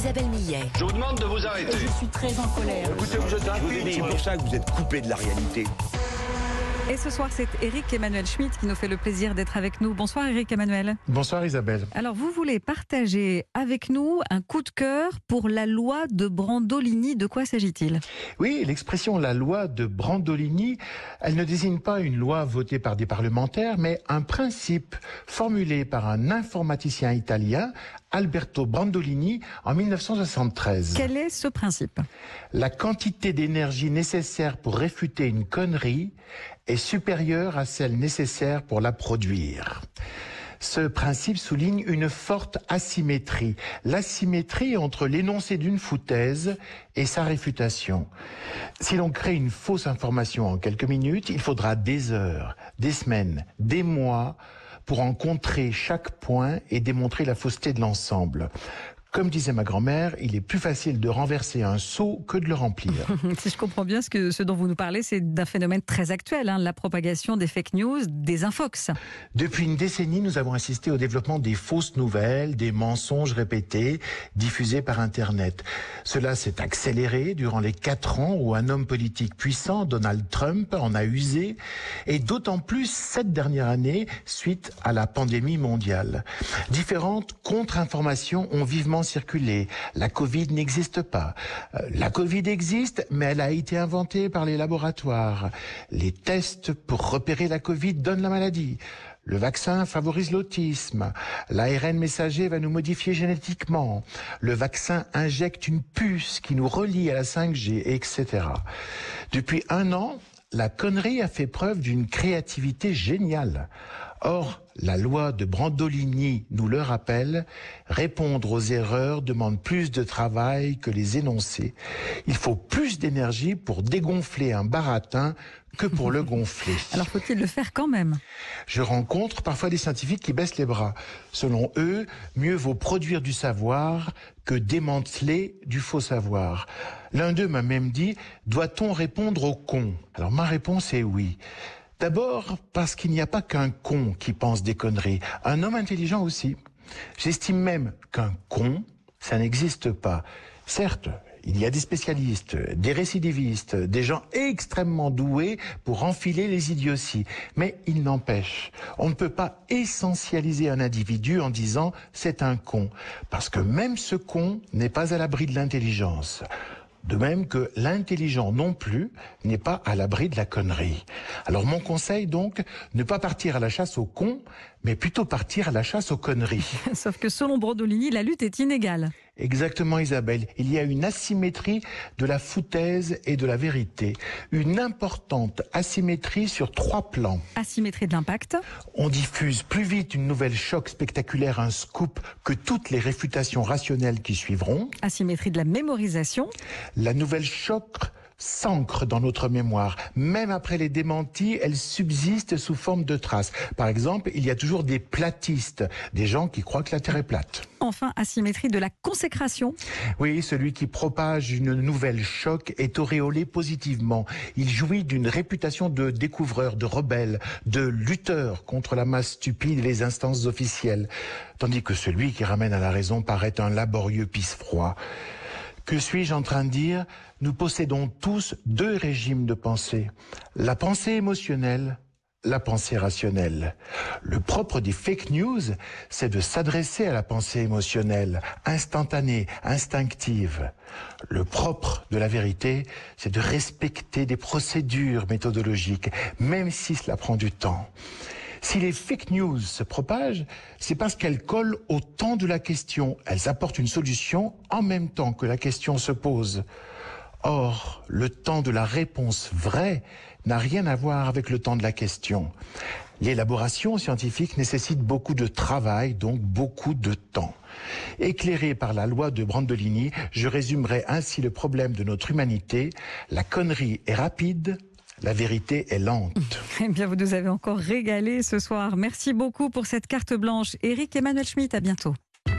Isabelle Millet. Je vous demande de vous arrêter. Je suis très en colère. Écoutez, vous êtes un C'est pour ça que vous êtes coupé de la réalité. Et ce soir, c'est Éric Emmanuel Schmitt qui nous fait le plaisir d'être avec nous. Bonsoir Éric Emmanuel. Bonsoir Isabelle. Alors vous voulez partager avec nous un coup de cœur pour la loi de Brandolini. De quoi s'agit-il ? Oui, l'expression la loi de Brandolini, elle ne désigne pas une loi votée par des parlementaires, mais un principe formulé par un informaticien italien, Alberto Brandolini, en 1973. Quel est ce principe ? La quantité d'énergie nécessaire pour réfuter une connerie est supérieure à celle nécessaire pour la produire. Ce principe souligne une forte asymétrie. L'asymétrie entre l'énoncé d'une foutaise et sa réfutation. Si l'on crée une fausse information en quelques minutes, il faudra des heures, des semaines, des mois pour en contrer chaque point et démontrer la fausseté de l'ensemble. Comme disait ma grand-mère, il est plus facile de renverser un seau que de le remplir. Si je comprends bien, ce dont vous nous parlez, c'est d'un phénomène très actuel, la propagation des fake news, des infox. Depuis une décennie, nous avons assisté au développement des fausses nouvelles, des mensonges répétés, diffusés par Internet. Cela s'est accéléré durant les 4 ans où un homme politique puissant, Donald Trump, en a usé, et d'autant plus cette dernière année, suite à la pandémie mondiale. Différentes contre-informations ont vivement circulé. La Covid n'existe pas. La Covid existe, mais elle a été inventée par les laboratoires. Les tests pour repérer la Covid donnent la maladie. Le vaccin favorise l'autisme. L'ARN messager va nous modifier génétiquement. Le vaccin injecte une puce qui nous relie à la 5G, etc. Depuis 1 an, la connerie a fait preuve d'une créativité géniale. Or, la loi de Brandolini nous le rappelle, répondre aux erreurs demande plus de travail que les énoncer. Il faut plus d'énergie pour dégonfler un baratin que pour le gonfler. Alors faut-il le faire quand même ? Je rencontre parfois des scientifiques qui baissent les bras. Selon eux, mieux vaut produire du savoir que démanteler du faux savoir. L'un d'eux m'a même dit, doit-on répondre aux cons ? Alors ma réponse est oui. D'abord parce qu'il n'y a pas qu'un con qui pense des conneries, un homme intelligent aussi. J'estime même qu'un con, ça n'existe pas. Certes, il y a des spécialistes, des récidivistes, des gens extrêmement doués pour enfiler les idioties. Mais il n'empêche, on ne peut pas essentialiser un individu en disant « c'est un con ». Parce que même ce con n'est pas à l'abri de l'intelligence. De même que l'intelligent non plus n'est pas à l'abri de la connerie. Alors mon conseil donc, ne pas partir à la chasse aux cons, mais plutôt partir à la chasse aux conneries. Sauf que selon Brandolini, la lutte est inégale. Exactement Isabelle, il y a une asymétrie de la foutaise et de la vérité. Une importante asymétrie sur 3 plans. Asymétrie de l'impact. On diffuse plus vite une nouvelle choc spectaculaire, un scoop, que toutes les réfutations rationnelles qui suivront. Asymétrie de la mémorisation. La nouvelle choc s'ancre dans notre mémoire. Même après les démentis, elle subsiste sous forme de traces. Par exemple, il y a toujours des platistes, des gens qui croient que la Terre est plate. Enfin, asymétrie de la consécration. Oui, celui qui propage une nouvelle choc est auréolé positivement. Il jouit d'une réputation de découvreur, de rebelle, de lutteur contre la masse stupide et les instances officielles. Tandis que celui qui ramène à la raison paraît un laborieux pisse-froid. Que suis-je en train de dire ? Nous possédons tous 2 régimes de pensée. La pensée émotionnelle, la pensée rationnelle. Le propre des fake news, c'est de s'adresser à la pensée émotionnelle, instantanée, instinctive. Le propre de la vérité, c'est de respecter des procédures méthodologiques, même si cela prend du temps. Si les fake news se propagent, c'est parce qu'elles collent au temps de la question. Elles apportent une solution en même temps que la question se pose. Or, le temps de la réponse vraie n'a rien à voir avec le temps de la question. L'élaboration scientifique nécessite beaucoup de travail, donc beaucoup de temps. Éclairé par la loi de Brandolini, je résumerai ainsi le problème de notre humanité. La connerie est rapide, la vérité est lente. Eh bien, vous nous avez encore régalé ce soir. Merci beaucoup pour cette carte blanche. Éric Emmanuel Schmitt, à bientôt.